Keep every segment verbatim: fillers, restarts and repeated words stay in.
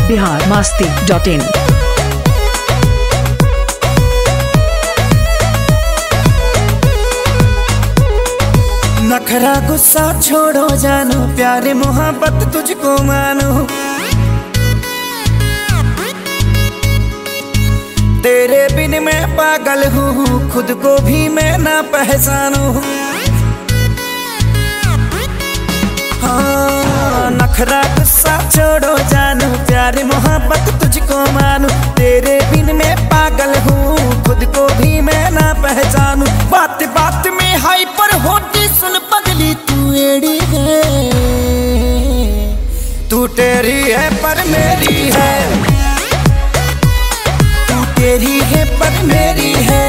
बिहार मस्ती dot in. नखरा गुस्सा छोड़ो जानो, प्यारे मोहब्बत तुझको मानो। तेरे बिन मैं पागल हूँ, खुद को भी मैं ना पहचानू। हाँ, नखरा गुस्सा छोड़ो जानो, प्यारे मोहब्बत तुझको मानो। तेरे बिन मैं पागल हूँ, खुद को भी मैं ना पहचानू। बात बात में हाइपर होती सुन पगली, तू एड़ी है। तू तेरी है पर मेरी है, तू तेरी है पर मेरी है।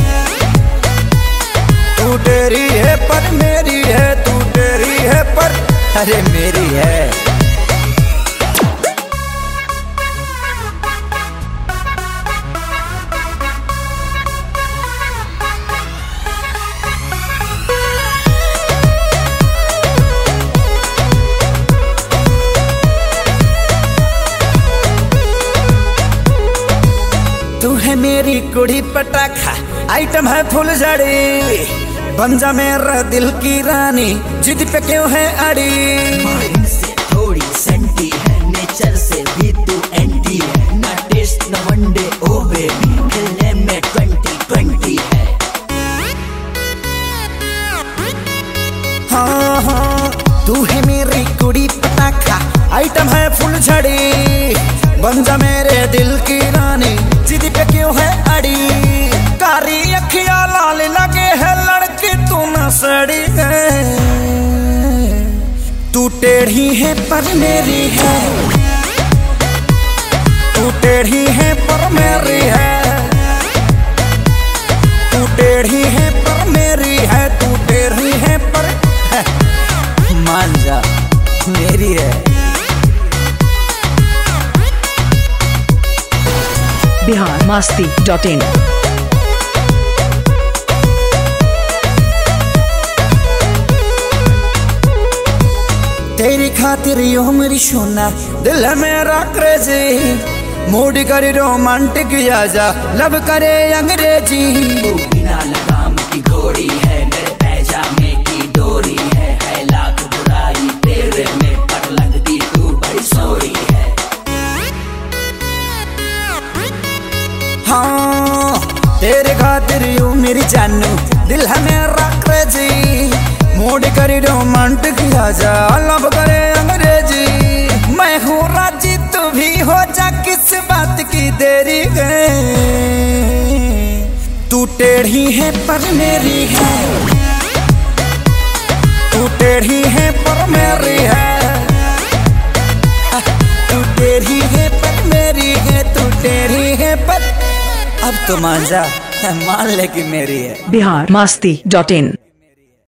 तू तेरी है पर मेरी है, तू तेरी है पर अरे मेरी है। तू है मेरी कुड़ी पटाखा, आइटम है फुल झड़ी। बन जा मेरा दिल की रानी, जिद पे क्यों है अड़ी। माइंड से थोड़ी सेंटी है, नेचर से भी तू एंटी है। ना टेस्ट ना वनडे ओ बेबी, खेलने में ट्वेंटी ट्वेंटी है। हाँ हाँ, तू है मेरी कुड़ी पटाखा, आइटम है फुल झड़ी। बन जा मेरे दिल की रानी, जिद पे क्यों है अड़ी। कारी अखियां लाल लगे है, लड़की तू न सड़ी है। तू टेढ़ी है पर मेरी है, तू टेढ़ी है पर मेरी है। तू टेढ़ी है पर मेरी है, तू टेढ़ी है पर है। मान जा मेरी है। बिहार मस्ती डॉट इन। तेरी खातिर यो मेरी सोना, दिल है मेरा क्रेजी। मूड करे रोमांटिक आजा, लब करे अंग्रेजी। तू बिना लगाम की घोड़ी है, मेरे पैजामे की डोरी है। है लाख बुराई तेरे में, पर लगती तू बड़ी सोरी है। हाँ, तेरे खातिर यू मेरी जानू, दिल है मेरा क्रेजी। मूड करे रोमांटिक आजा, लब करे अंग्रेजी। मैं हूँ राजी तू भी हो जा, किस बात की देरी है। तू टेढ़ी है पर मेरी है, तू टेढ़ी है पर मेरी है। तू टेढ़ी है पर मेरी है, तू टेढ़ी है पर अब तो मान जा, मान ले कि मेरी है। बिहार मस्ती डॉट इन।